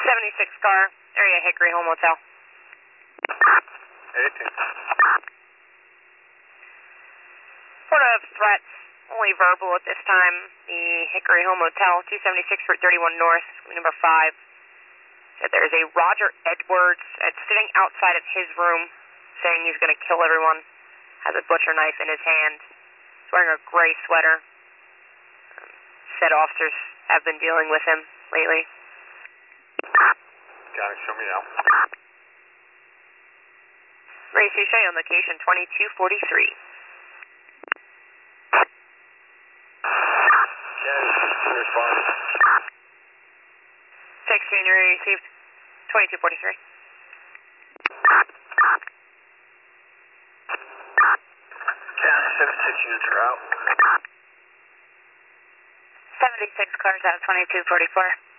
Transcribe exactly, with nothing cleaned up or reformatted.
seventy-six car, area Hickory Home Motel. eighteen. Sort of threats, only verbal at this time. The Hickory Home Motel, two seventy-six Route thirty-one North, number five. Said there is a Roger Edwards that's sitting outside of his room saying he's going to kill everyone. Has a butcher knife in his hand. He's wearing a gray sweater. Said officers have been dealing with him lately. Got it, show me now. Ray Suchet on location twenty-two forty-three. Okay, respond. Six Junior received twenty-two forty-three. County seventy-six units are out. seventy-six cars out, twenty-two forty-four.